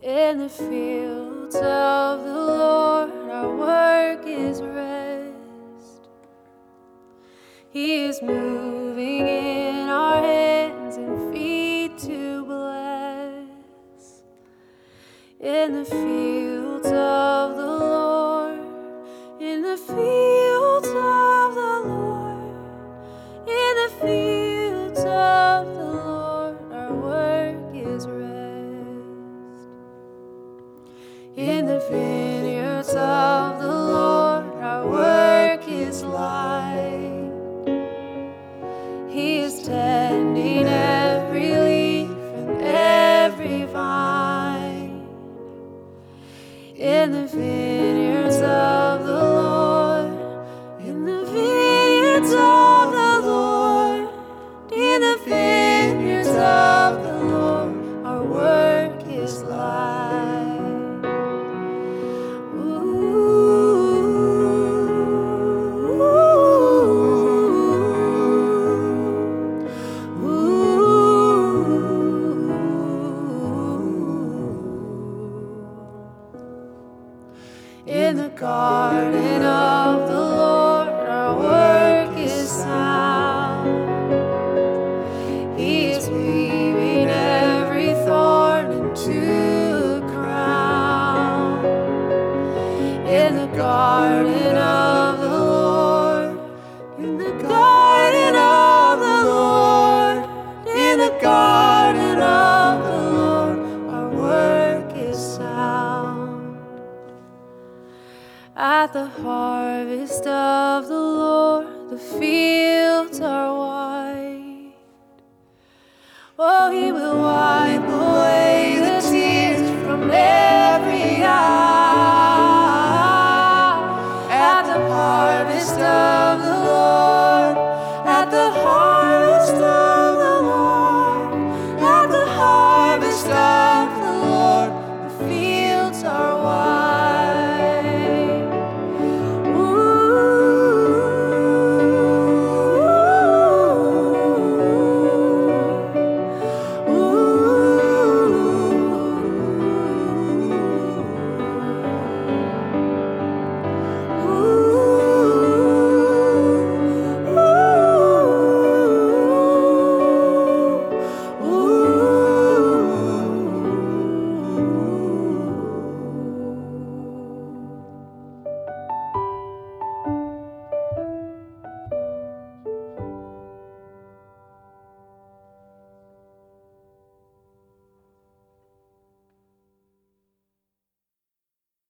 In the fields of the Lord, our work is rest. He is moving in our hands and feet to bless. In the fields of the Lord, in the fields of the Lord, in the fields of the Lord, our work is rest. In the vineyards of the Lord, our work is light. He is tending every leaf and every vine. In the vineyards of the Lord, in the vineyards of the Lord, in the vineyards of the Lord, our work is light. In the garden of the Lord, our work is sound. He is weaving every thorn into a crown. In the garden of the Lord, in the garden of the Lord, in the garden of the Lord, our work is sound. At the harvest of the Lord, the fields are white. Oh, He will wipe away the tears from every eye. At the harvest of the Lord, at the harvest of the Lord, at the harvest of